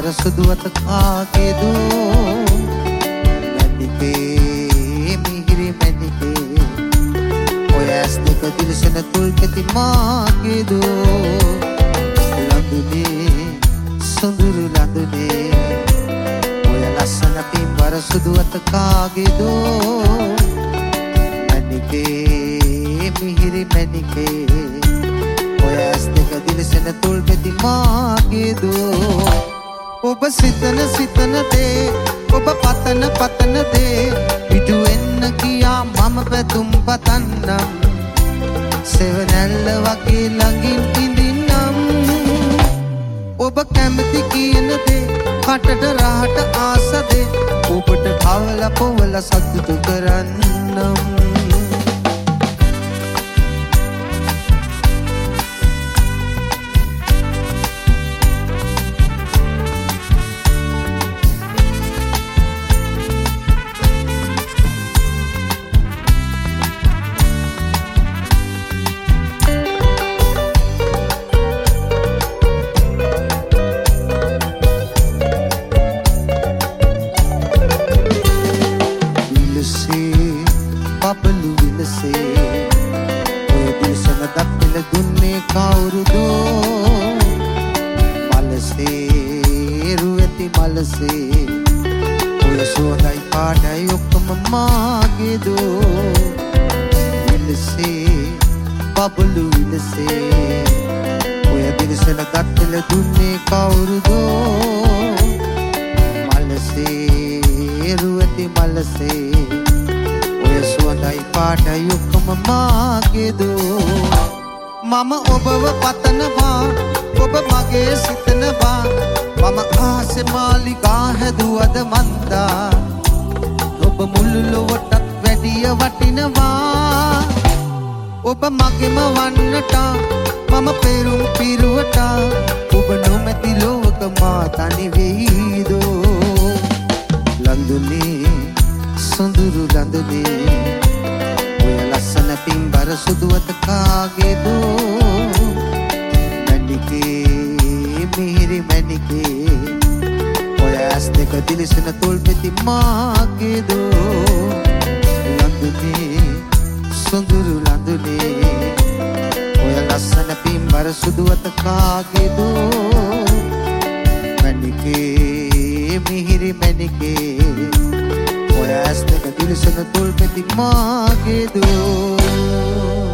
පින්බර සුදු අත කාගේදෝ මැණිකේ මිහිරි මැණිකේ ඔය ඇස් දෙක දිලිසෙන තුල් කෙති මාගේදෝ ලඳුනේ සොඳුරු ලඳුනේ ඔය ලස්සන පින්බර සුදු අත කාගේදෝ මැණිකේ මිහිරි මැණිකේ ඔය ඇස් දෙක දිලිසෙන තුල් කෙති මාගේදෝ ඔබ සිතන සිතන දේ ඔබ පතන පතන දේ පිටු වෙන්න කියා මම පැතුම් පතන්නම් සෙවනැල්ල වගේ ළඟින් ඉඳින්නම් ඔබ කැමති කියන දේ කටට රහට ආස දේ ඔබට කවල පොවල සතුටු කරන්නම් බබලු විලසේ ඔය දිසන දප්පල දුන්නේ කවුරුදෝ මලසේ රුවැති මලසේ ඔය සුවඳයි පාටයි ඔක්කොම මාගේදෝ විලසේ බබලු විලසේ ඔය දිසන දප්පල දුන්නේ කවුරුදෝ මලසේ රුවැති මලසේ සුවඳයි පාටයි ඔක්කොම මාගේදෝ මම ඔබව පතනවා ඔබ මගේ සිතනවා මම ආසෙ මාලිගා හැදුවද මන්දා ඔබ මුළු ලොවටත් වැඩිය වටිනවා ඔබ මගෙම වන්නට මම පෙරුම් පිරුවට ඔබ නොමැති ලෝක මා තනි වෙයිදෝ ලඳුනේ සොඳුරු ලඳුනේ ඔය ලස්සන පින්බර සුදු අත කාගේදෝ මැණිකේ මිහිරි මැණිකේ ඔය ඇස් දෙක දිලිසෙන තුල් පෙති මාගේදෝ ලඳුනේ සොඳුරු ලඳුනේ ඔය ලස්සන පින්බර සුදු අත කාගේදෝ මැණිකේ මිහිරි මැණිකේ ඔය ඇස් දෙක දිලිසෙන තුල් පෙති මාගේදෝ